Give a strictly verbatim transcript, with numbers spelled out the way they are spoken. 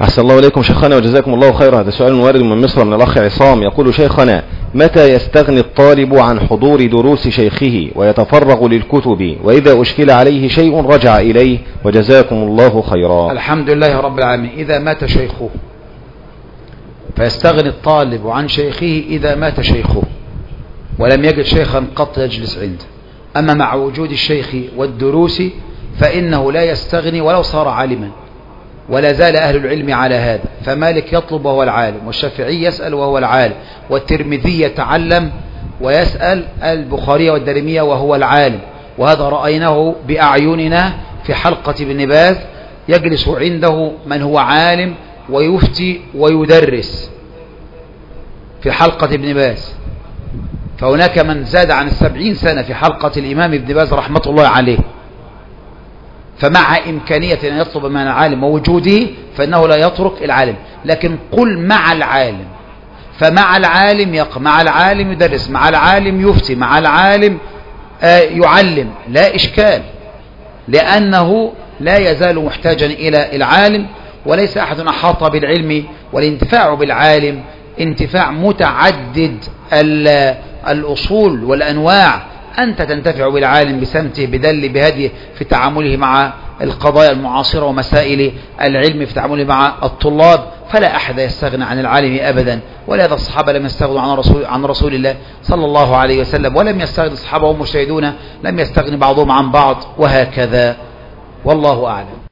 أحسن الله إليكم شيخنا وجزاكم الله خيرا. هذا سؤال وارد من مصر من الأخ عصام، يقول: شيخنا، متى يستغني الطالب عن حضور دروس شيخه ويتفرغ للكتب، وإذا أشكل عليه شيء رجع إليه؟ وجزاكم الله خيرا. الحمد لله رب العالمين. إذا مات شيخه فيستغني الطالب عن شيخه إذا مات شيخه ولم يجد شيخا قط يجلس عنده. أما مع وجود الشيخ والدروس فإنه لا يستغني ولو صار عالما، ولا زال أهل العلم على هذا. فمالك يطلب وهو العالم، والشافعي يسأل وهو العالم، والترمذي يتعلم ويسأل، البخاري والدارمية وهو العالم. وهذا رأيناه بأعيننا في حلقة ابن باز، يجلس عنده من هو عالم ويفتي ويدرس في حلقة ابن باز. فهناك من زاد عن السبعين سنة في حلقة الإمام ابن باز رحمة الله عليه. فمع إمكانية أن يطلب من العالم ووجوده فإنه لا يترك العالم. لكن قل مع العالم، فمع العالم يقرأ، مع العالم يدرس، مع العالم يفتي، مع العالم آه يعلم، لا إشكال، لأنه لا يزال محتاجا إلى العالم، وليس أحد أحاط بالعلم. والانتفاع بالعالم انتفاع متعدد الأصول والأنواع. أنت تنتفع بالعالم بسمته، بدل بهديه في تعامله مع القضايا المعاصرة ومسائل العلم في تعامله مع الطلاب. فلا أحد يستغنى عن العالم أبدا. ولهذا الصحابة لم يستغنوا عن رسول, عن رسول الله صلى الله عليه وسلم، ولم يستغني الصحابة وهم مجتهدون، لم يستغني بعضهم عن بعض، وهكذا. والله أعلم.